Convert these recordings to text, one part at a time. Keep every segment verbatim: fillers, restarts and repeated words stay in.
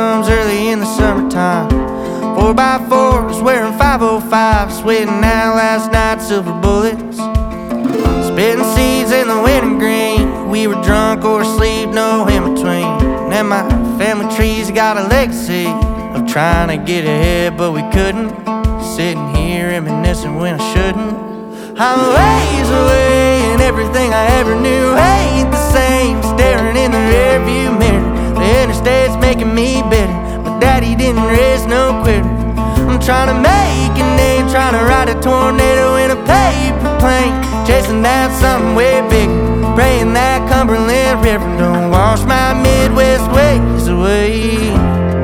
comes early in the summertime. Four by fours wearing five oh five, sweating out last night's silver bullets, spitting seeds in the wintergreen. We were drunk or asleep, no in between. And my family tree's got a legacy of trying to get ahead, but we couldn't. Sitting here reminiscing when I shouldn't. I'm a ways away and everything I ever knew ain't the same. Staring in the rearview mirror, the interstate's making me bitter, but daddy didn't raise no quitter. I'm trying to make a name, trying to ride a tornado in a paper plane, chasing down something way bigger, praying that Cumberland River don't wash my Midwest ways away.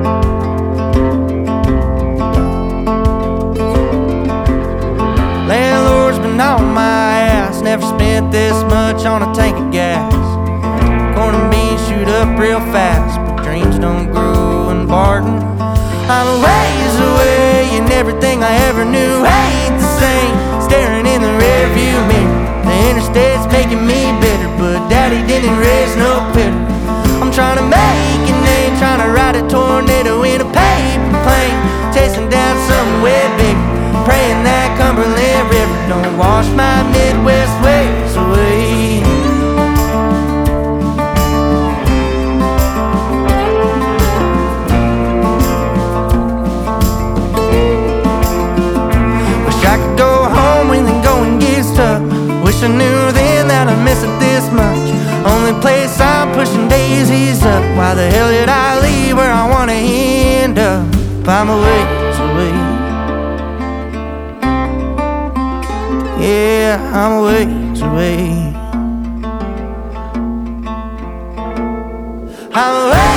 Landlord's been on my ass, never spent this much on a tank of gas. Corn and beans shoot up real fast, but dreams don't grow in Barton. I'm a ways away and everything I ever knew ain't the same. Staring in the rearview mirror, the interstate's making me bitter, but daddy didn't raise no pitter. I'm trying to make a name, trying to ride a tornado in a paper plane, chasing down something way bigger, praying that Cumberland River don't wash my Midwest ways away. Wish I could go home when the going gets tough. Wish I knew then that I miss it this much. Only place I'm pushing daisies up. Why the hell did I leave where I wanna end up? I'm a ways away. Yeah, I'm a ways away. I'm a ways